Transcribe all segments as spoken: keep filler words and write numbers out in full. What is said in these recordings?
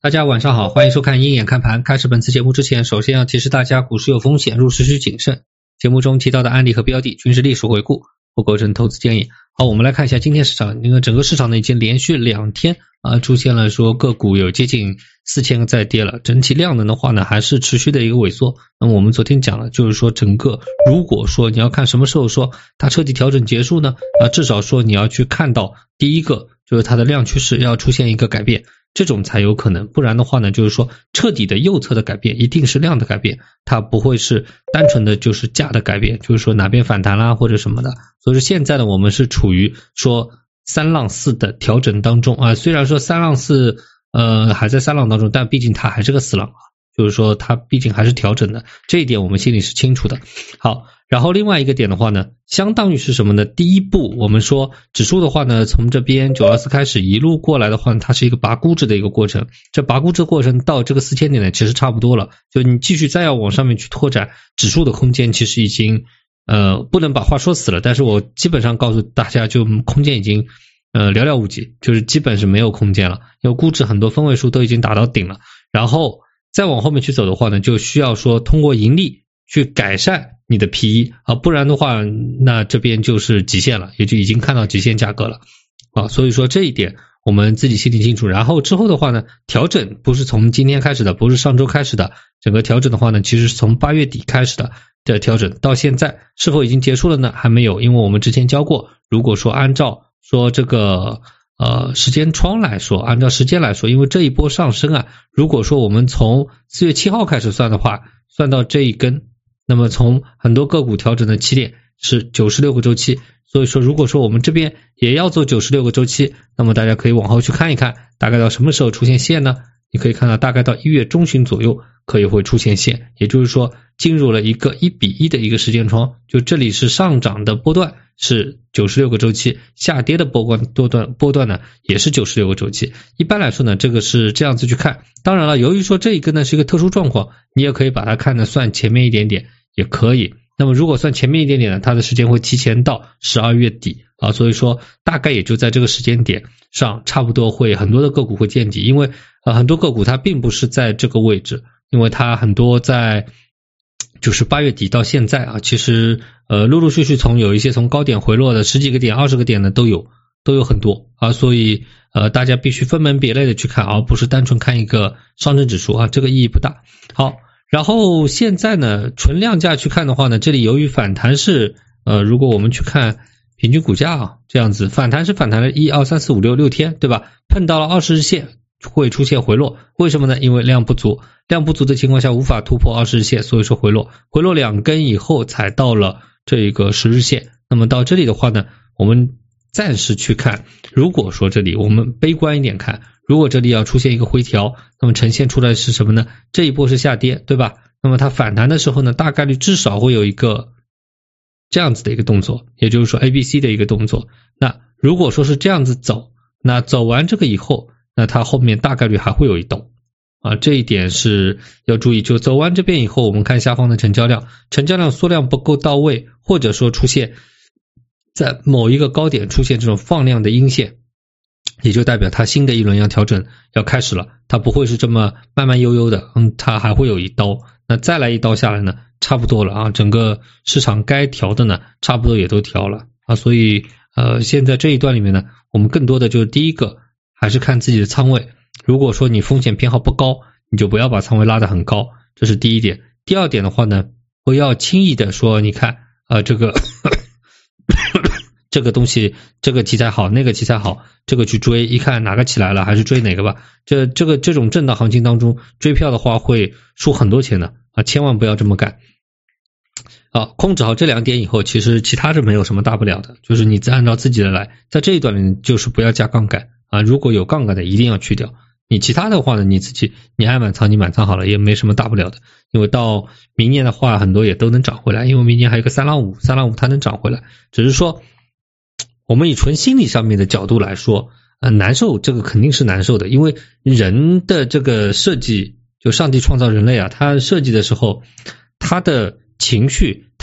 大家晚上好，欢迎收看鹰眼看盘。开始本次节目之前，首先要提示大家股市有风险，入市需谨慎。节目中提到的案例和标的均是历史回顾，不构成投资建议。好，我们来看一下今天市场，因为整个市场呢已经连续两天啊出现了说个股有接近四千个在跌了，整体量能的话呢还是持续的一个萎缩。那么我们昨天讲了，就是说整个如果说你要看什么时候说它彻底调整结束呢，啊至少说你要去看到第一个就是它的量趋势要出现一个改变。这种才有可能，不然的话呢，就是说彻底的右侧的改变一定是量的改变，它不会是单纯的就是价的改变，就是说哪边反弹啦或者什么的。所以说现在呢，我们是处于说三浪四的调整当中啊，虽然说三浪四呃还在三浪当中，但毕竟它还是个四浪啊，就是说它毕竟还是调整的，这一点我们心里是清楚的。好，然后另外一个点的话呢，相当于是什么呢？第一步我们说指数的话呢，从这边九二四开始一路过来的话，它是一个拔估值的一个过程，这拔估值过程到这个四千点呢其实差不多了，就你继续再要往上面去拓展指数的空间其实已经呃不能把话说死了，但是我基本上告诉大家就空间已经呃寥寥无几，就是基本是没有空间了，因为估值很多分位数都已经达到顶了，然后再往后面去走的话呢，就需要说通过盈利去改善你的 P E 啊，不然的话那这边就是极限了，也就已经看到极限价格了啊，所以说这一点我们自己心里清楚。然后之后的话呢，调整不是从今天开始的，不是上周开始的，整个调整的话呢，其实是从八月底开始的的调整，到现在是否已经结束了呢？还没有，因为我们之前教过，如果说按照说这个呃时间窗来说，按照时间来说，因为这一波上升啊，如果说我们从四月七号开始算的话，算到这一根，那么从很多个股调整的起点是九十六个周期，所以说如果说我们这边也要做九十六个周期，那么大家可以往后去看一看，大概到什么时候出现线呢？你可以看到大概到一月中旬左右可以会出现线，也就是说进入了一个一比一的一个时间窗，就这里是上涨的波段是九十六个周期，下跌的波段波段波段呢也是九十六个周期。一般来说呢，这个是这样子去看。当然了，由于说这一个呢是一个特殊状况，你也可以把它看的算前面一点点也可以。那么如果算前面一点点呢，它的时间会提前到十二月底啊，所以说大概也就在这个时间点上，差不多会很多的个股会见底，因为呃很多个股它并不是在这个位置，因为它很多在就是八月底到现在啊，其实呃陆陆续续从有一些从高点回落的十几个点、二十个点的都有，都有很多啊，所以呃大家必须分门别类的去看，而不是单纯看一个上证指数啊，这个意义不大。好，然后现在呢，纯量价去看的话呢，这里由于反弹是呃如果我们去看平均股价啊，这样子反弹是反弹了一二三四五六六天，对吧？碰到了二十日线会出现回落，为什么呢？因为量不足，量不足的情况下无法突破二十日线，所以说回落，回落两根以后才到了这个十日线。那么到这里的话呢，我们暂时去看，如果说这里我们悲观一点看，如果这里要出现一个回调，那么呈现出来是什么呢？这一波是下跌，对吧？那么它反弹的时候呢，大概率至少会有一个这样子的一个动作，也就是说 A B C 的一个动作。那如果说是这样子走，那走完这个以后，那它后面大概率还会有一刀啊，这一点是要注意。就走完这边以后，我们看下方的成交量，成交量缩量不够到位，或者说出现在某一个高点出现这种放量的阴线，也就代表它新的一轮要调整要开始了，它不会是这么慢慢悠悠的，嗯，它还会有一刀。那再来一刀下来呢，差不多了啊，整个市场该调的呢，差不多也都调了啊，所以呃，现在这一段里面呢，我们更多的就是第一个还是看自己的仓位，如果说你风险偏好不高，你就不要把仓位拉得很高，这是第一点。第二点的话呢，不要轻易的说你看呃这个这个东西这个题材好那个题材好，这个去追，一看哪个起来了还是追哪个吧。这这个这种震荡行情当中追票的话会输很多钱的啊，千万不要这么干。好，控制好这两点以后，其实其他是没有什么大不了的，就是你再按照自己的来，在这一段里就是不要加杠杆啊，如果有杠杆的一定要去掉。你其他的话呢，你自己你爱满仓你满仓好了，也没什么大不了的，因为到明年的话很多也都能涨回来，因为明年还有个三浪五，三浪五它能涨回来，只是说我们以纯心理上面的角度来说，呃，难受这个肯定是难受的，因为人的这个设计，就上帝创造人类啊，他设计的时候，他的情绪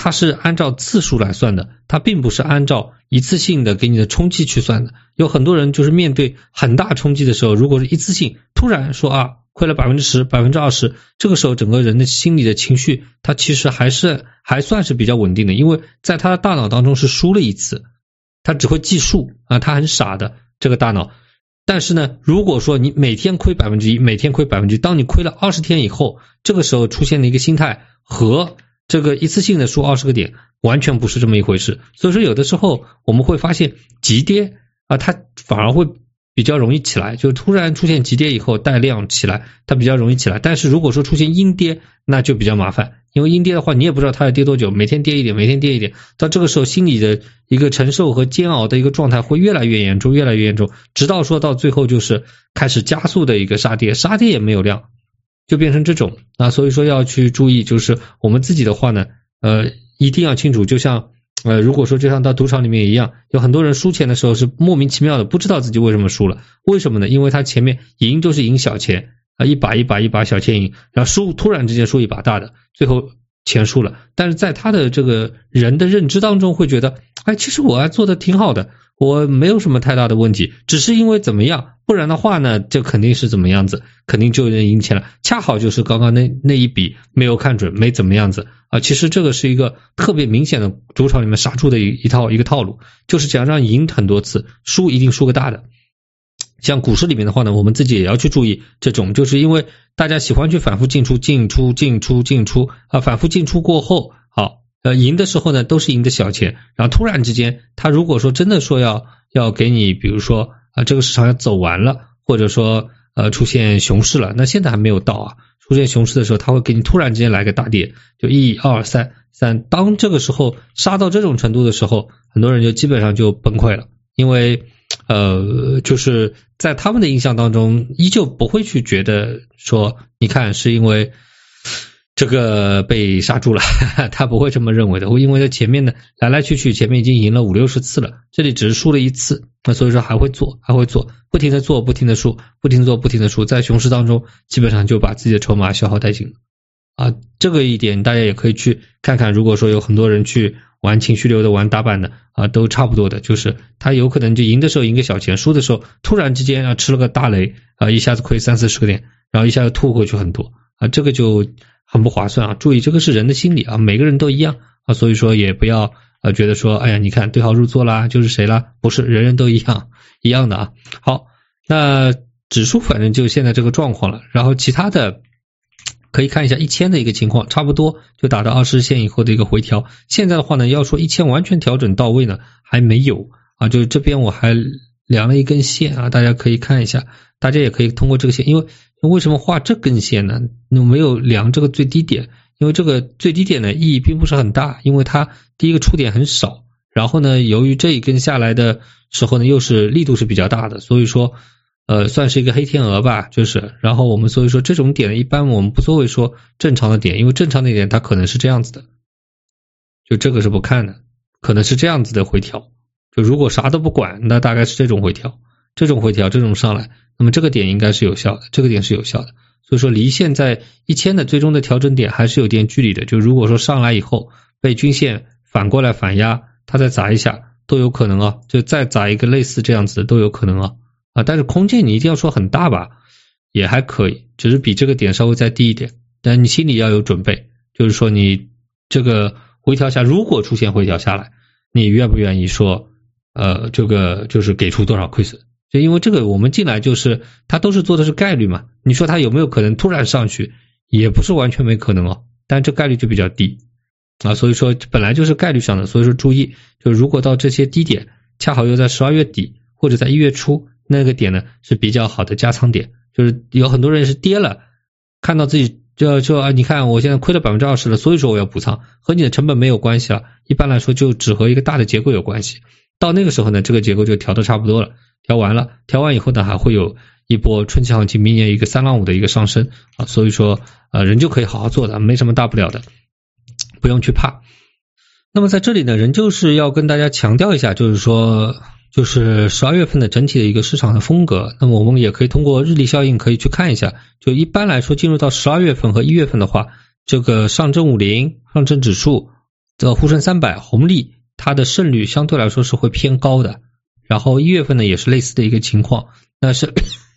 它是按照次数来算的，它并不是按照一次性的给你的冲击去算的。有很多人就是面对很大冲击的时候，如果是一次性突然说啊亏了 百分之十 百分之二十， 这个时候整个人的心理的情绪他其实还是还算是比较稳定的，因为在他的大脑当中是输了一次，他只会计数啊，他很傻的这个大脑。但是呢，如果说你每天亏 百分之一 每天亏 百分之一， 当你亏了二十天以后，这个时候出现的一个心态和这个一次性的输二十个点完全不是这么一回事。所以说有的时候我们会发现急跌啊，它反而会比较容易起来，就突然出现急跌以后带量起来，它比较容易起来。但是如果说出现阴跌，那就比较麻烦，因为阴跌的话你也不知道它要跌多久，每天跌一点每天跌一点，到这个时候心理的一个承受和煎熬的一个状态会越来越严重越来越严重，直到说到最后就是开始加速的一个杀跌，杀跌也没有量，就变成这种啊。所以说要去注意，就是我们自己的话呢呃，一定要清楚，就像呃，如果说就像到赌场里面一样，有很多人输钱的时候是莫名其妙的，不知道自己为什么输了。为什么呢？因为他前面赢都是赢小钱啊，一把一把一把小钱赢，然后输突然之间输一把大的，最后钱输了。但是在他的这个人的认知当中会觉得，哎，其实我还做的挺好的，我没有什么太大的问题，只是因为怎么样，不然的话呢，就肯定是怎么样子，肯定就能赢钱了。恰好就是刚刚那那一笔没有看准，没怎么样子啊。其实这个是一个特别明显的赌场里面杀猪的一一套一个套路，就是想让赢很多次，输一定输个大的。像股市里面的话呢，我们自己也要去注意这种，就是因为大家喜欢去反复进出进出进出进出啊，反复进出过后，好，呃，赢的时候呢都是赢的小钱，然后突然之间他如果说真的说要要给你，比如说啊这个市场要走完了，或者说呃出现熊市了，那现在还没有到啊，出现熊市的时候他会给你突然之间来个大跌，就一二三三，当这个时候杀到这种程度的时候，很多人就基本上就崩溃了，因为呃，就是在他们的印象当中依旧不会去觉得说你看是因为这个被杀住了，他不会这么认为的，因为在前面呢来来去去前面已经赢了五六十次了，这里只是输了一次，那所以说还会做还会做不停的做不停的输不停的做不停的输，在熊市当中基本上就把自己的筹码消耗殆尽了啊。这个一点大家也可以去看看，如果说有很多人去玩情绪流的玩打板的啊，都差不多的，就是他有可能就赢的时候赢个小钱，输的时候突然之间啊吃了个大雷啊，一下子亏三四十个点，然后一下子吐回去很多啊，这个就很不划算啊。注意这个是人的心理啊，每个人都一样啊，所以说也不要呃觉得说哎呀你看对号入座啦，就是谁啦，不是，人人都一样一样的啊。好，那指数反正就现在这个状况了，然后其他的可以看一下一千的一个情况，差不多就打到二十日线以后的一个回调。现在的话呢，要说一千完全调整到位呢，还没有啊。就是这边我还量了一根线啊，大家可以看一下，大家也可以通过这个线，因为为什么画这根线呢？没有量这个最低点，因为这个最低点呢意义并不是很大，因为它第一个出点很少，然后呢，由于这一根下来的时候呢，又是力度是比较大的，所以说。呃，算是一个黑天鹅吧，就是，然后我们所以说这种点呢，一般我们不作为说正常的点，因为正常的点它可能是这样子的，就这个是不看的，可能是这样子的回调，就如果啥都不管，那大概是这种回调，这种回调，这种上来，那么这个点应该是有效的，这个点是有效的，所以说离现在一千的最终的调整点还是有点距离的，就如果说上来以后被均线反过来反压，它再砸一下都有可能啊，就再砸一个类似这样子的都有可能啊。啊，但是空间你一定要说很大吧，也还可以，只是比这个点稍微再低一点，但你心里要有准备，就是说你这个回调下，如果出现回调下来，你愿不愿意说呃这个就是给出多少亏损，就因为这个我们进来就是它都是做的是概率嘛，你说它有没有可能突然上去，也不是完全没可能哦，但这概率就比较低啊，所以说本来就是概率上的，所以说注意，就如果到这些低点恰好又在十二月底或者在一月初，那个点呢是比较好的加仓点，就是有很多人是跌了，看到自己就就啊，你看我现在亏了 百分之二十 了，所以说我要补仓，和你的成本没有关系了，一般来说就只和一个大的结构有关系。到那个时候呢，这个结构就调得差不多了，调完了，调完以后呢还会有一波春季行情，明年一个三浪五的一个上升啊，所以说呃人就可以好好做的，没什么大不了的，不用去怕。那么在这里呢，人就是要跟大家强调一下，就是说就是十二月份的整体的一个市场的风格，那么我们也可以通过日历效应可以去看一下，就一般来说进入到十二月份和一月份的话，这个上证五零、上证指数这个沪深三百、红利它的胜率相对来说是会偏高的，然后一月份呢也是类似的一个情况，但是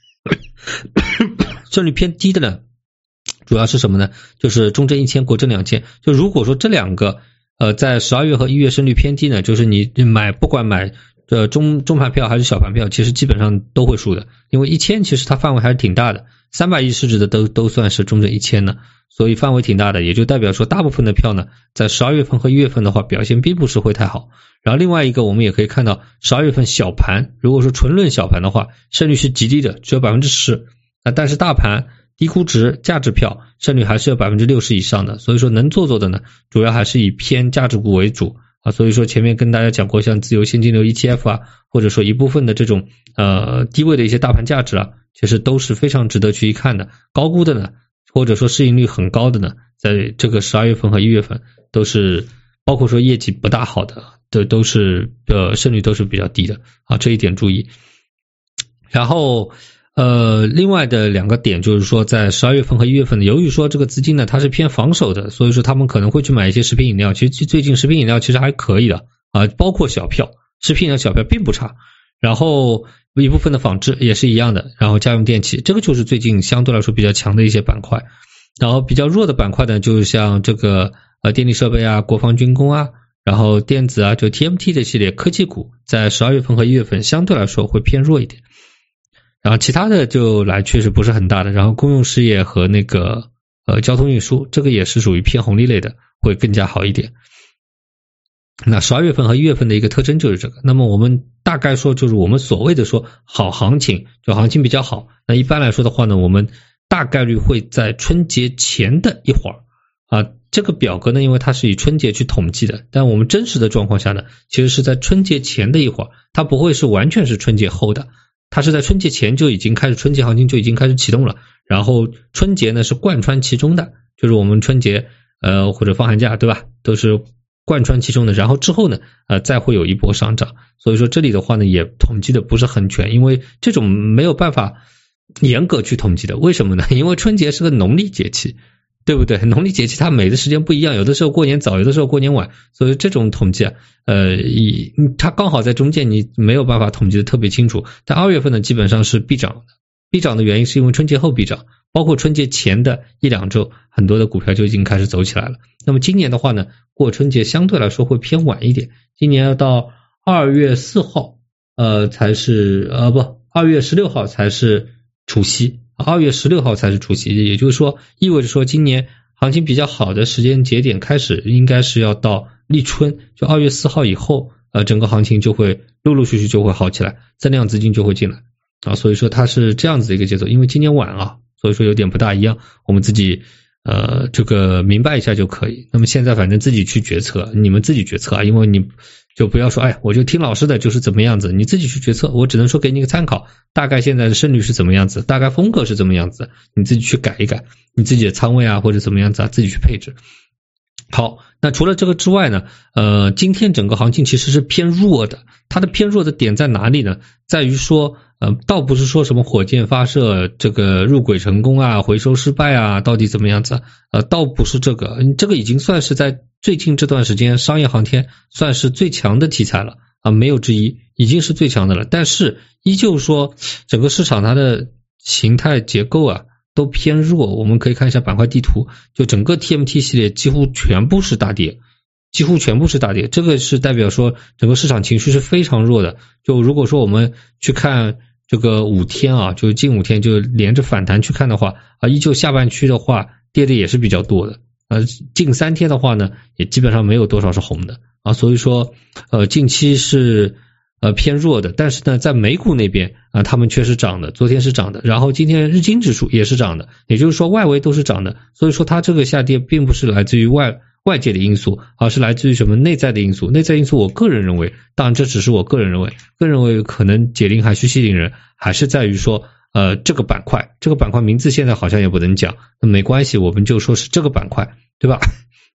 胜率偏低的呢主要是什么呢？就是中证一千、国证两千。就如果说这两个呃在十二月和一月胜率偏低呢，就是你买不管买呃中中盘票还是小盘票，其实基本上都会输的，因为一千其实它范围还是挺大的，三百亿市值的都都算是中证一千呢，所以范围挺大的，也就代表说大部分的票呢在十二月份和一月份的话表现并不是会太好。然后另外一个我们也可以看到十二月份小盘，如果说纯论小盘的话，胜率是极低的，只有 百分之十， 那但是大盘低估值价值票胜率还是有 百分之六十 以上的，所以说能做做的呢主要还是以偏价值股为主啊。所以说前面跟大家讲过，像自由现金流 E T F 啊，或者说一部分的这种呃低位的一些大盘价值啊，其实都是非常值得去一看的。高估的呢，或者说市盈率很高的呢，在这个十二月份和一月份都是，包括说业绩不大好的，都都是呃胜率都是比较低的啊，这一点注意。然后呃，另外的两个点就是说，在十二月份和一月份，由于说这个资金呢它是偏防守的，所以说他们可能会去买一些食品饮料。其实最近食品饮料其实还可以的啊，包括小票，食品饮料小票并不差。然后一部分的纺织也是一样的，然后家用电器，这个就是最近相对来说比较强的一些板块。然后比较弱的板块呢，就是像这个呃电力设备啊、国防军工啊，然后电子啊，就 T M T 的系列科技股，在十二月份和一月份相对来说会偏弱一点。然后其他的就来确实不是很大的，然后公用事业和那个呃交通运输，这个也是属于偏红利类的，会更加好一点。那十二月份和一月份的一个特征就是这个。那么我们大概说就是我们所谓的说好行情，就行情比较好，那一般来说的话呢，我们大概率会在春节前的一会儿啊，这个表格呢因为它是以春节去统计的，但我们真实的状况下呢，其实是在春节前的一会儿，它不会是完全是春节后的，它是在春节前就已经开始，春节行情就已经开始启动了，然后春节呢是贯穿其中的，就是我们春节呃或者放寒假对吧，都是贯穿其中的，然后之后呢呃再会有一波上涨。所以说这里的话呢也统计的不是很全，因为这种没有办法严格去统计的。为什么呢？因为春节是个农历节气，对不对？农历节气它每的时间不一样，有的时候过年早，有的时候过年晚，所以这种统计啊呃它刚好在中间，你没有办法统计的特别清楚。但二月份呢基本上是必涨的，必涨的原因是因为春节后必涨，包括春节前的一两周很多的股票就已经开始走起来了。那么今年的话呢，过春节相对来说会偏晚一点，今年要到二月四号呃才是呃不二月十六号才是除夕，二月十六号才是除夕，也就是说意味着说今年行情比较好的时间节点开始应该是要到立春，就二月四号以后呃整个行情就会陆陆续续就会好起来，增量资金就会进来啊，所以说它是这样子的一个节奏。因为今年晚啊，所以说有点不大一样，我们自己呃这个明白一下就可以。那么现在反正自己去决策，你们自己决策啊，因为你就不要说哎我就听老师的就是怎么样子，你自己去决策，我只能说给你一个参考，大概现在的胜率是怎么样子，大概风格是怎么样子，你自己去改一改，你自己的仓位啊或者怎么样子啊自己去配置。好，那除了这个之外呢呃今天整个行情其实是偏弱的，它的偏弱的点在哪里呢？在于说呃倒不是说什么火箭发射这个入轨成功啊回收失败啊到底怎么样子呃倒不是这个，这个已经算是在最近这段时间商业航天算是最强的题材了啊，没有之一，已经是最强的了。但是依旧说整个市场它的形态结构啊都偏弱，我们可以看一下板块地图，就整个 T M T 系列几乎全部是大跌，几乎全部是大跌，这个是代表说整个市场情绪是非常弱的。就如果说我们去看这个五天啊，就近五天就连着反弹去看的话啊，依旧下半区的话跌的也是比较多的。呃，近三天的话呢，也基本上没有多少是红的啊，所以说呃近期是呃偏弱的。但是呢，在美股那边啊，他们却是涨的，昨天是涨的，然后今天日经指数也是涨的，也就是说外围都是涨的。所以说它这个下跌并不是来自于外外界的因素，而是来自于什么内在的因素。内在因素我个人认为，当然这只是我个人认为，个人认为可能解铃还须系铃人，还是在于说呃这个板块，这个板块名字现在好像也不能讲，那没关系，我们就说是这个板块，对吧？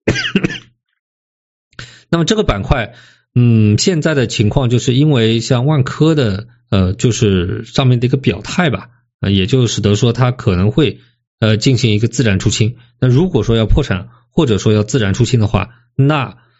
那么这个板块嗯现在的情况就是因为像万科的呃就是上面的一个表态吧，呃也就使得说它可能会呃进行一个自然出清。那如果说要破产或者说要自然出清的话，那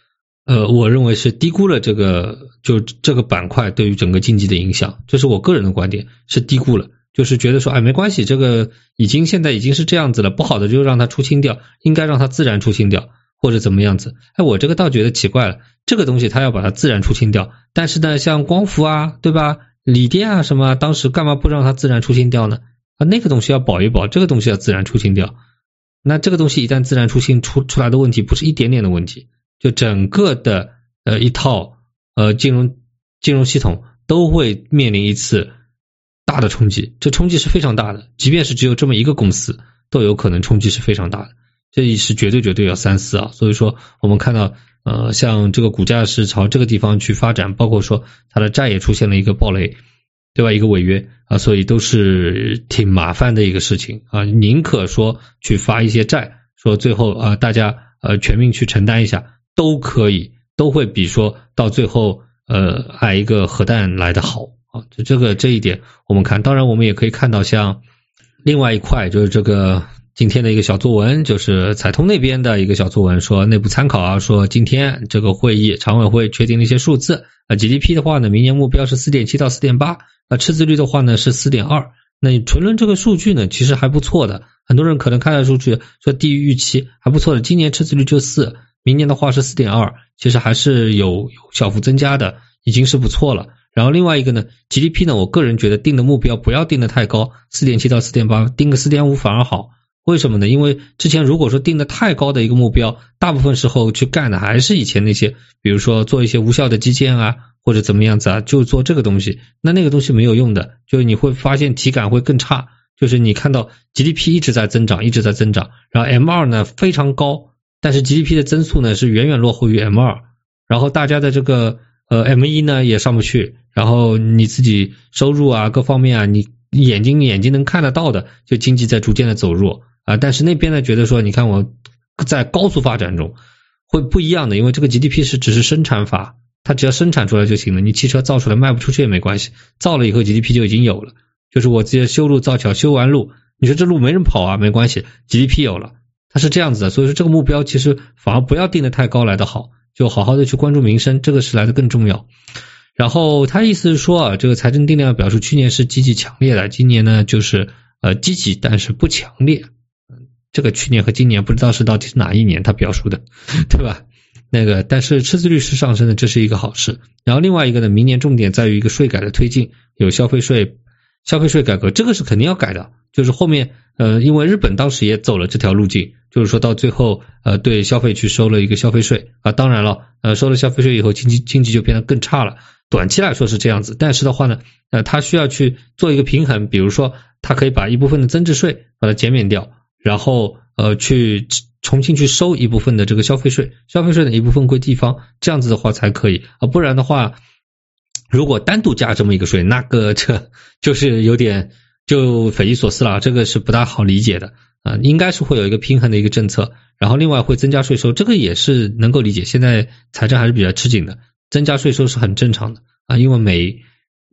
呃，我认为是低估了这个就这个板块对于整个经济的影响，这是我个人的观点，是低估了，就是觉得说哎没关系，这个已经现在已经是这样子了，不好的就让它出清掉，应该让它自然出清掉或者怎么样子。哎，我这个倒觉得奇怪了，这个东西它要把它自然出清掉，但是呢像光伏啊对吧，锂电啊什么，当时干嘛不让它自然出清掉呢？啊，那个东西要保一保，这个东西要自然出清掉。那这个东西一旦自然出清出出来的问题不是一点点的问题，就整个的呃一套呃金融金融系统都会面临一次大的冲击，这冲击是非常大的，即便是只有这么一个公司都有可能冲击是非常大的，这是绝对绝对要三思啊。所以说我们看到呃像这个股价是朝这个地方去发展，包括说它的债也出现了一个暴雷对吧，一个违约啊，所以都是挺麻烦的一个事情啊。宁可说去发一些债，说最后啊大家呃全民去承担一下都可以，都会比说到最后呃挨一个核弹来得好啊。就这个这一点我们看，当然我们也可以看到像另外一块就是这个今天的一个小作文，就是财通那边的一个小作文，说内部参考啊，说今天这个会议常委会确定了一些数字啊 ，G D P 的话呢，明年目标是 四点七 到 四点八。啊，赤字率的话呢是 四点二， 那你纯论这个数据呢其实还不错的，很多人可能看到数据说低于预期还不错的，今年赤字率就四，明年的话是 四点二， 其实还是有有小幅增加的，已经是不错了。然后另外一个呢 G D P 呢，我个人觉得定的目标不要定的太高， 四点七 到 四点八， 定个 四点五 反而好。为什么呢？因为之前如果说定的太高的一个目标，大部分时候去干的还是以前那些比如说做一些无效的基建啊或者怎么样子啊，就做这个东西，那那个东西没有用的，就是你会发现体感会更差，就是你看到 G D P 一直在增长一直在增长，然后 M 二 呢非常高，但是 G D P 的增速呢是远远落后于 M 二， 然后大家的这个呃 M 一 呢也上不去，然后你自己收入啊各方面啊，你眼睛眼睛能看得到的，就经济在逐渐的走弱啊，但是那边呢觉得说你看我在高速发展中会不一样的，因为这个 G D P 是只是生产法，它只要生产出来就行了，你汽车造出来卖不出去也没关系，造了以后 G D P 就已经有了，就是我直接修路造桥，修完路你说这路没人跑啊没关系， G D P 有了，它是这样子的。所以说这个目标其实反而不要定得太高来得好，就好好的去关注民生，这个是来的更重要。然后他意思是说啊，这个财政定量表述去年是积极强烈的，今年呢就是呃积极但是不强烈，这个去年和今年不知道是到底是哪一年他表述的对吧，那个但是赤字率是上升的，这是一个好事。然后另外一个呢，明年重点在于一个税改的推进，有消费税消费税改革，这个是肯定要改的，就是后面呃因为日本当时也走了这条路径，就是说到最后呃对消费去收了一个消费税啊，当然了呃收了消费税以后经济经济就变得更差了，短期来说是这样子，但是的话呢呃他需要去做一个平衡，比如说他可以把一部分的增值税把它减免掉，然后呃去重新去收一部分的这个消费税，消费税的一部分归地方，这样子的话才可以啊，不然的话如果单独加这么一个税，那个这就是有点就匪夷所思了，这个是不大好理解的啊，应该是会有一个平衡的一个政策，然后另外会增加税收，这个也是能够理解，现在财政还是比较吃紧的，增加税收是很正常的啊，因为每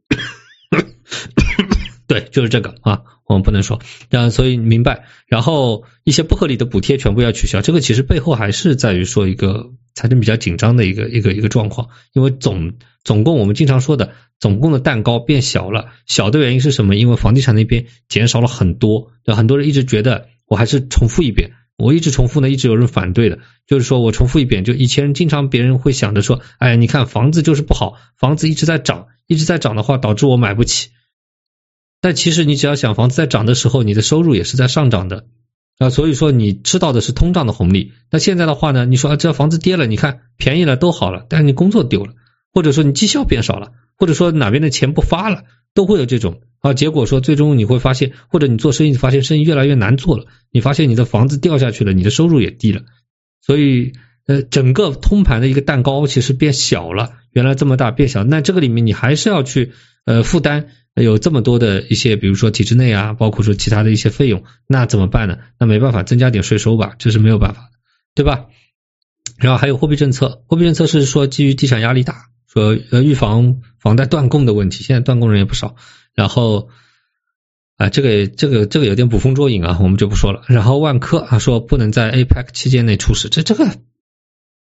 对就是这个啊我们不能说，然所以明白，然后一些不合理的补贴全部要取消，这个其实背后还是在于说一个财政比较紧张的一个一个一个状况，因为总总共我们经常说的总共的蛋糕变小了，小的原因是什么？因为房地产那边减少了很多，很多人一直觉得，我还是重复一遍，我一直重复呢，一直有人反对的，就是说我重复一遍，就以前经常别人会想着说，哎，你看房子就是不好，房子一直在涨，一直在涨的话导致我买不起。但其实你只要想房子在涨的时候，你的收入也是在上涨的啊，所以说你吃到的是通胀的红利。那现在的话呢，你说啊，这房子跌了，你看便宜了都好了，但是你工作丢了，或者说你绩效变少了，或者说哪边的钱不发了，都会有这种啊。结果说最终你会发现，或者你做生意发现生意越来越难做了，你发现你的房子掉下去了，你的收入也低了，所以呃，整个通盘的一个蛋糕其实变小了，原来这么大变小，那这个里面你还是要去呃负担。有这么多的一些比如说体制内啊，包括说其他的一些费用，那怎么办呢？那没办法，增加点税收吧，这是没有办法的，对吧？然后还有货币政策，货币政策是说基于地产压力大，说呃预防房贷断供的问题，现在断供人也不少，然后啊这个这个这个有点捕风捉影啊，我们就不说了。然后万科啊说不能在 A P E C 期间内出事，这这个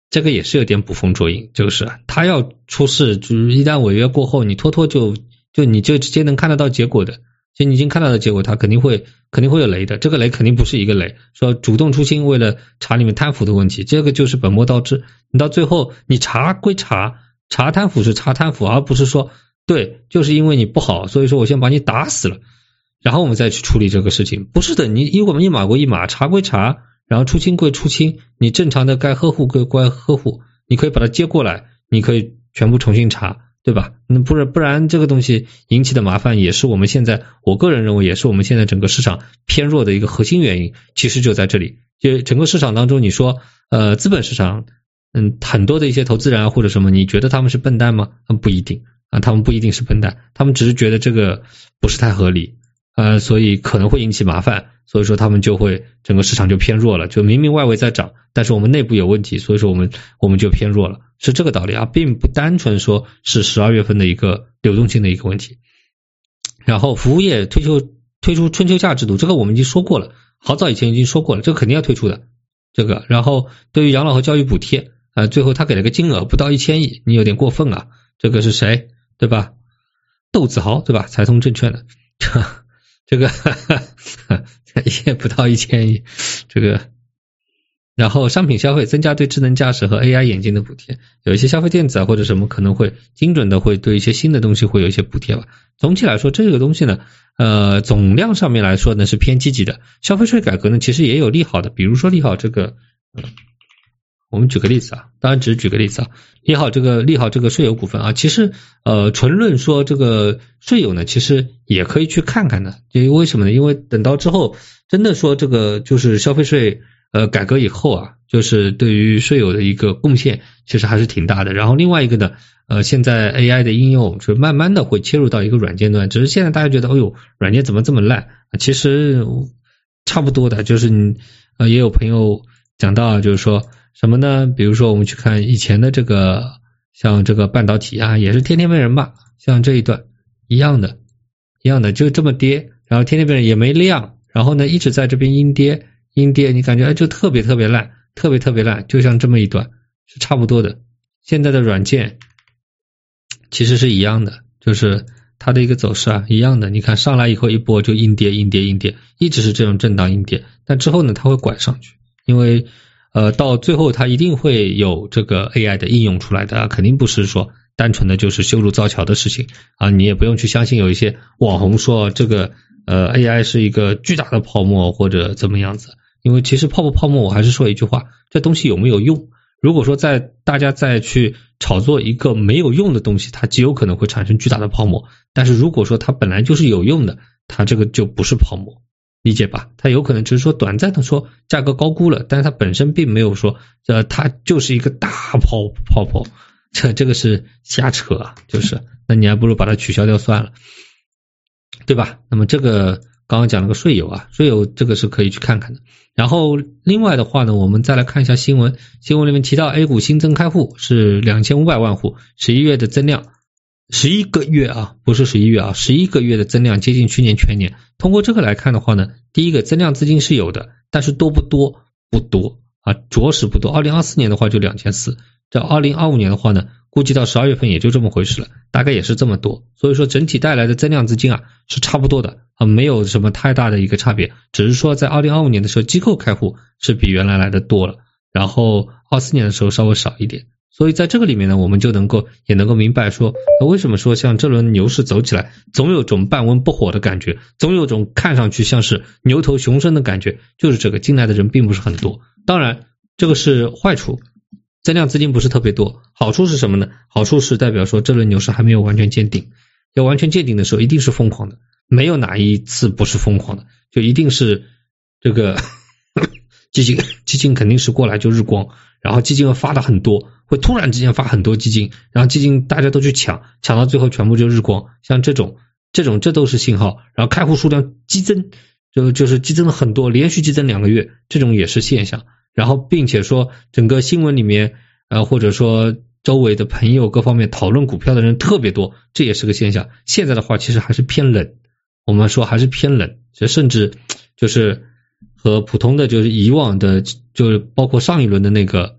这个也是有点捕风捉影，就是他要出事，就是一旦违约过后，你拖拖就就你就直接能看得到结果的。其实你已经看到的结果，他肯定会肯定会有雷的。这个雷肯定不是一个雷，说主动出清为了查里面贪腐的问题，这个就是本末倒置。你到最后你查归查，查贪腐是查贪腐，而不是说对，就是因为你不好，所以说我先把你打死了，然后我们再去处理这个事情。不是的，你我们一码归一码，查归查，然后出清归出清，你正常的该呵护归该呵护，你可以把它接过来，你可以全部重新查。对吧？那不然不然这个东西引起的麻烦也是我们现在，我个人认为也是我们现在整个市场偏弱的一个核心原因，其实就在这里。就整个市场当中，你说呃资本市场，嗯，很多的一些投资人啊或者什么，你觉得他们是笨蛋吗？嗯，不一定啊，他们不一定是笨蛋，他们只是觉得这个不是太合理，呃，所以可能会引起麻烦，所以说他们就会整个市场就偏弱了，就明明外围在涨，但是我们内部有问题，所以说我们我们就偏弱了。是这个道理啊，并不单纯说是十二月份的一个流动性的一个问题。然后服务业推出推出春秋假制度，这个我们已经说过了，好早以前已经说过了，这个肯定要推出的。这个，然后对于养老和教育补贴，呃，最后他给了个金额不到一千亿，你有点过分啊。这个是谁？对吧？窦子豪对吧？财通证券的，这个也不到一千亿，这个。然后商品消费增加对智能驾驶和 A I 眼镜的补贴，有一些消费电子啊或者什么可能会精准的会对一些新的东西会有一些补贴吧。总体来说这个东西呢呃总量上面来说呢是偏积极的。消费税改革呢其实也有利好的，比如说利好这个、呃、我们举个例子啊，当然只是举个例子啊，利好这个利好这个税有股份啊，其实呃纯论说这个税有呢其实也可以去看看的。因为为什么呢？因为等到之后真的说这个就是消费税呃，改革以后啊，就是对于税有的一个贡献，其实还是挺大的。然后另外一个呢，呃，现在 A I 的应用是慢慢的会切入到一个软件端，只是现在大家觉得，哎呦，软件怎么这么烂？其实差不多的，就是你呃，也有朋友讲到，就是说什么呢？比如说我们去看以前的这个，像这个半导体啊，也是天天被人骂，像这一段一样的，一样的，就这么跌，然后天天被人也没量，然后呢一直在这边阴跌。阴跌你感觉哎就特别特别烂，特别特别烂，就像这么一段是差不多的。现在的软件其实是一样的，就是它的一个走势啊一样的。你看上来以后一波就阴跌阴跌阴跌，一直是这种震荡阴跌，但之后呢它会拐上去，因为呃到最后它一定会有这个 A I 的应用出来的，肯定不是说单纯的就是修路造桥的事情啊。你也不用去相信有一些网红说这个呃 A I 是一个巨大的泡沫或者怎么样子。因为其实泡不泡沫我还是说一句话，这东西有没有用，如果说在大家再去炒作一个没有用的东西，它极有可能会产生巨大的泡沫，但是如果说它本来就是有用的，它这个就不是泡沫，理解吧？它有可能只是说短暂的说价格高估了，但是它本身并没有说呃它就是一个大泡泡泡，这这个是瞎扯啊，就是那你还不如把它取消掉算了，对吧？那么这个刚刚讲了个税有啊，税有这个是可以去看看的。然后另外的话呢，我们再来看一下新闻，新闻里面提到 A 股新增开户是两千五百万户，十一月的增量十一个月啊，不是十一月啊，十一个月的增量接近去年全年。通过这个来看的话呢，第一个增量资金是有的，但是多不多？不多啊，着实不多。二零二四年的话就两千四百，这二零二五年的话呢，估计到十二月份也就这么回事了，大概也是这么多。所以说整体带来的增量资金啊是差不多的啊，没有什么太大的一个差别，只是说在二零二五年的时候机构开户是比原来来的多了，然后二四年的时候稍微少一点。所以在这个里面呢，我们就能够也能够明白说，为什么说像这轮牛市走起来总有种半温不火的感觉，总有种看上去像是牛头熊身的感觉，就是这个进来的人并不是很多。当然这个是坏处，增量资金不是特别多。好处是什么呢？好处是代表说这轮牛市还没有完全见顶，要完全见顶的时候一定是疯狂的，没有哪一次不是疯狂的，就一定是这个基金基金肯定是过来就日光，然后基金会发的很多，会突然之间发很多基金，然后基金大家都去抢，抢到最后全部就日光，像这种这种这都是信号。然后开户数量激增，就就是激增了很多，连续激增两个月，这种也是现象。然后并且说整个新闻里面呃或者说周围的朋友各方面讨论股票的人特别多，这也是个现象。现在的话其实还是偏冷，我们说还是偏冷，甚至就是和普通的就是以往的就是包括上一轮的那个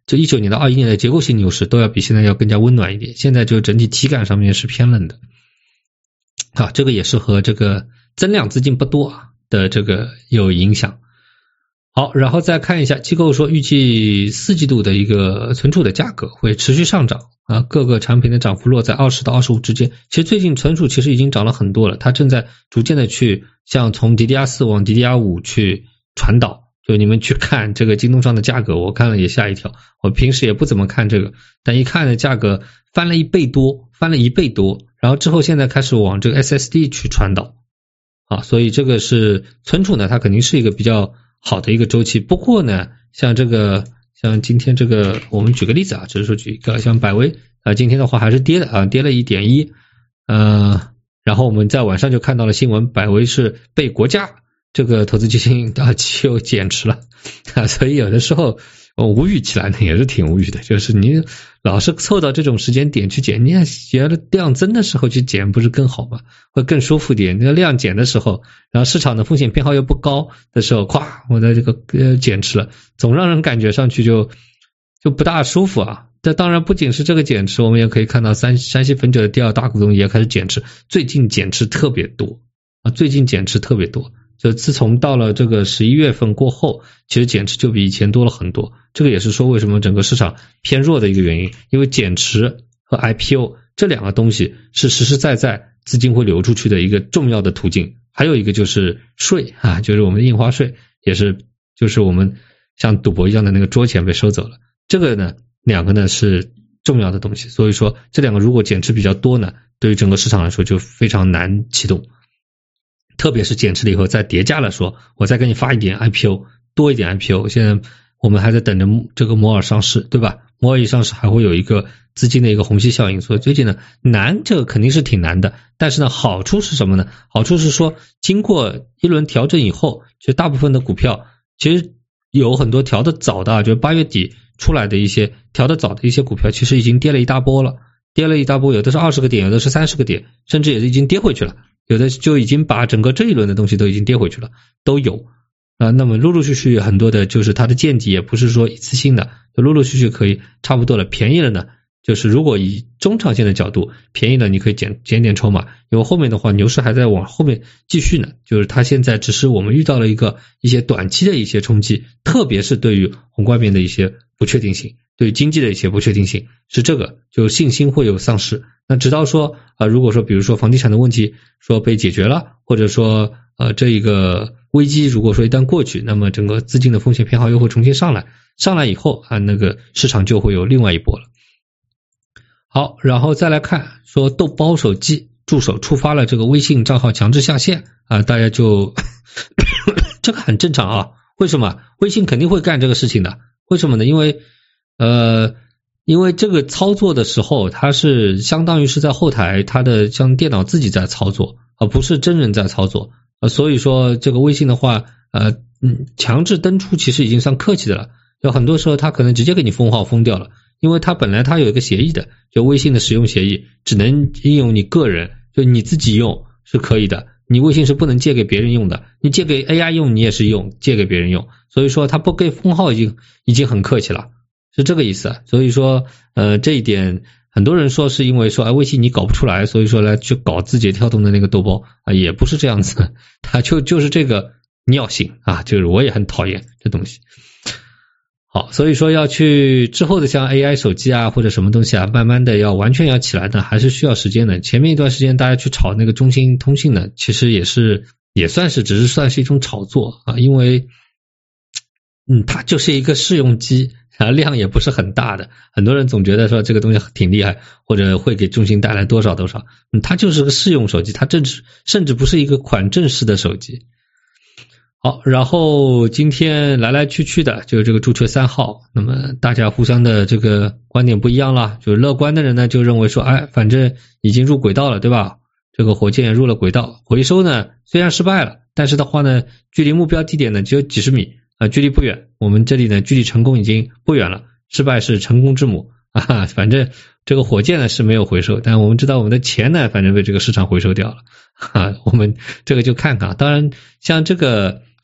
这一九年到二一年的结构性牛市都要比现在要更加温暖一点，现在就整体体感上面是偏冷的。啊，这个也是和这个增量资金不多的这个有影响。好，然后再看一下，机构说预计四季度的一个存储的价格会持续上涨啊，各个产品的涨幅落在二十到二十五之间。其实最近存储其实已经涨了很多了，它正在逐渐的去像从 D D R 四 往 D D R 五 去传导。就你们去看这个京东上的价格，我看了也吓一跳。我平时也不怎么看这个，但一看的价格翻了一倍多，翻了一倍多，然后之后现在开始往这个 S S D 去传导啊，所以这个是存储呢，它肯定是一个比较好的一个周期。不过呢，像这个像今天这个我们举个例子啊，只是说举一个像百威啊，今天的话还是跌的啊，跌了 一点一， 呃然后我们在晚上就看到了新闻，百威是被国家这个投资基金啊就减持了啊，所以有的时候无语起来呢也是挺无语的，就是你老是凑到这种时间点去减，你看觉得量增的时候去减不是更好吗？会更舒服点。那个量减的时候，然后市场的风险偏好又不高的时候，咵我的这个呃减持了，总让人感觉上去就就不大舒服啊。这当然不仅是这个减持，我们也可以看到山山西汾酒的第二大股东也开始减持，最近减持特别多啊，最近减持特别多。就自从到了这个十一月份过后，其实减持就比以前多了很多。这个也是说为什么整个市场偏弱的一个原因，因为减持和 I P O 这两个东西是实实在在资金会流出去的一个重要的途径。还有一个就是税啊，就是我们的印花税，也是就是我们像赌博一样的那个桌钱被收走了。这个呢，两个呢是重要的东西，所以说这两个如果减持比较多呢，对于整个市场来说就非常难启动。特别是减持了以后再叠加了说我再给你发一点 I P O， 多一点 I P O， 现在我们还在等着这个摩尔上市，对吧？摩尔一上市还会有一个资金的一个虹吸效应，所以最近呢难，这个肯定是挺难的。但是呢好处是什么呢？好处是说经过一轮调整以后，就大部分的股票其实有很多调的早的，就八月底出来的一些调的早的一些股票其实已经跌了一大波了，跌了一大波，有的是二十个点，有的是三十个点，甚至也已经跌回去了，有的就已经把整个这一轮的东西都已经跌回去了，都有啊。那么陆陆续续很多的就是它的见底也不是说一次性的，就陆陆续续可以差不多了。便宜了呢，就是如果以中长线的角度便宜了，你可以减减点筹码，因为后面的话牛市还在往后面继续呢，就是它现在只是我们遇到了一个一些短期的一些冲击，特别是对于宏观面的一些不确定性，对于经济的一些不确定性，是这个就信心会有丧失。那直到说啊、呃，如果说比如说房地产的问题说被解决了，或者说呃这一个危机如果说一旦过去，那么整个资金的风险偏好又会重新上来，上来以后啊，那个市场就会有另外一波了。好，然后再来看说豆包手机助手触发了这个微信账号强制下线啊，大家就这个很正常啊。为什么？微信肯定会干这个事情的。为什么呢？因为呃因为这个操作的时候它是相当于是在后台它的像电脑自己在操作，而不是真人在操作，呃所以说这个微信的话呃嗯强制登出其实已经算客气的了，有很多时候它可能直接给你封号封掉了，因为它本来它有一个协议的，就微信的使用协议只能应用你个人，就你自己用是可以的，你微信是不能借给别人用的，你借给 A I 用你也是用，借给别人用，所以说它不给封号已经已经很客气了，是这个意思。所以说呃这一点很多人说是因为说哎微信你搞不出来，所以说来去搞字节跳动的那个豆包啊，也不是这样子，它就就是这个尿性啊，就是我也很讨厌这东西。好，所以说要去之后的像 A I 手机啊或者什么东西啊，慢慢的要完全要起来呢，还是需要时间的。前面一段时间大家去炒那个中兴通信呢，其实也是也算是只是算是一种炒作啊，因为嗯它就是一个试用机，然后量也不是很大的，很多人总觉得说这个东西挺厉害，或者会给中兴带来多少多少，嗯它就是个试用手机，它正甚至不是一个款正式的手机。好，然后今天来来去去的就是这个注册三号，那么大家互相的这个观点不一样了，就是乐观的人呢就认为说哎反正已经入轨道了，对吧？这个火箭入了轨道，回收呢虽然失败了，但是的话呢距离目标地点呢只有几十米啊，距离不远，我们这里呢距离成功已经不远了，失败是成功之母啊，反正这个火箭呢是没有回收，但我们知道我们的钱呢反正被这个市场回收掉了啊，我们这个就看看，当然像这个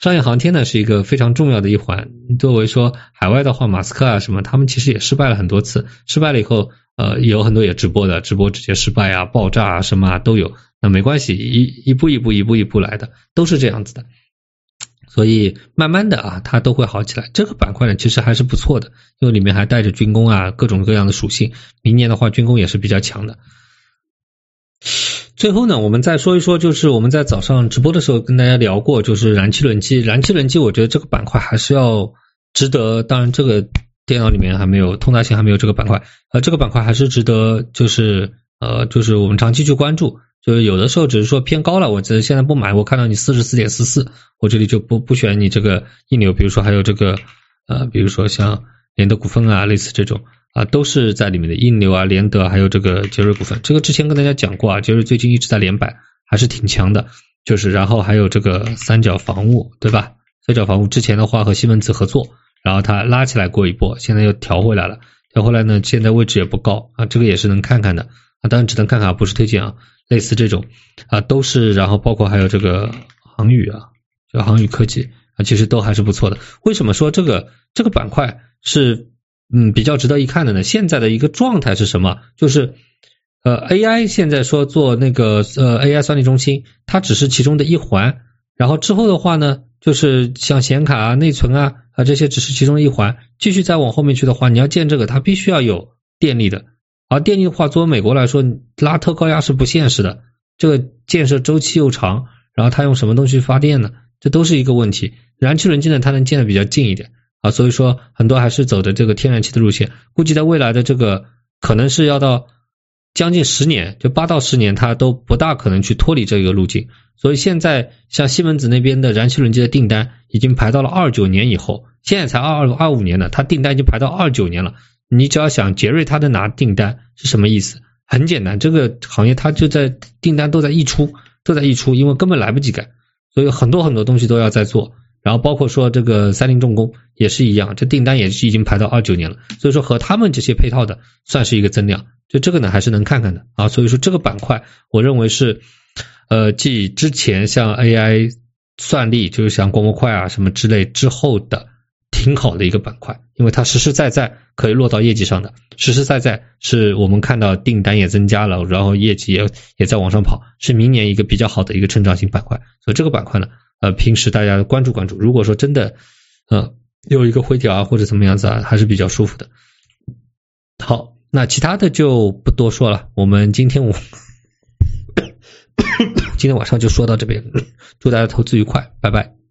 商业航天呢是一个非常重要的一环。作为说海外的话，马斯克啊什么，他们其实也失败了很多次，失败了以后，呃，有很多也直播的，直播直接失败啊、爆炸啊什么啊都有。那没关系，一一步一步一步一步来的，都是这样子的。所以慢慢的啊，它都会好起来。这个板块呢，其实还是不错的，因为里面还带着军工啊，各种各样的属性。明年的话，军工也是比较强的。最后呢，我们再说一说，就是我们在早上直播的时候跟大家聊过，就是燃气轮机。燃气轮机，我觉得这个板块还是要值得，当然这个电脑里面还没有，通达信还没有这个板块，呃，这个板块还是值得，就是呃，就是我们长期去关注。就是有的时候只是说偏高了，我这现在不买，我看到你 四十四点四四， 我这里就不不选你这个一流，比如说还有这个呃，比如说像联德股份啊，类似这种啊，都是在里面的硬流啊、联德还有这个杰瑞股份。这个之前跟大家讲过啊，杰瑞最近一直在连板，还是挺强的。就是然后还有这个三角防务，对吧？三角防务之前的话和西门子合作，然后它拉起来过一波，现在又调回来了，调回来呢，现在位置也不高啊，这个也是能看看的啊，当然只能看看，不是推荐啊。类似这种啊，都是，然后包括还有这个航宇啊，就航宇科技啊，其实都还是不错的。为什么说这个这个板块是嗯比较值得一看的呢？现在的一个状态是什么？就是呃 A I 现在说做那个呃 A I 算力中心，它只是其中的一环，然后之后的话呢，就是像显卡啊、内存啊啊这些只是其中一环，继续再往后面去的话，你要建这个，它必须要有电力的。而电力的话，作为美国来说，拉特高压是不现实的，这个建设周期又长，然后它用什么东西发电呢？这都是一个问题。燃气轮机呢，它能建的比较近一点啊，所以说很多还是走的这个天然气的路线，估计在未来的这个可能是要到将近十年，就八到十年，它都不大可能去脱离这个路径。所以现在像西门子那边的燃气轮机的订单已经排到了二九年以后，现在才二二五年了，它订单已经排到二九年了。你只要想杰瑞他的拿订单是什么意思？很简单，这个行业它就在订单都在溢出，都在溢出，因为根本来不及改，所以很多很多东西都要在做。然后包括说这个三菱重工也是一样，这订单也是已经排到二九年了，所以说和他们这些配套的算是一个增量，就这个呢还是能看看的啊。所以说这个板块我认为是呃继之前像 A I 算力，就是像光模块啊什么之类之后的挺好的一个板块，因为它实实在在可以落到业绩上的，实实在在是我们看到订单也增加了，然后业绩也也在往上跑，是明年一个比较好的一个成长型板块。所以这个板块呢，呃，平时大家关注关注，如果说真的呃有一个回调啊或者怎么样子啊，还是比较舒服的。好，那其他的就不多说了，我们今天我今天晚上就说到这边，祝大家投资愉快，拜拜。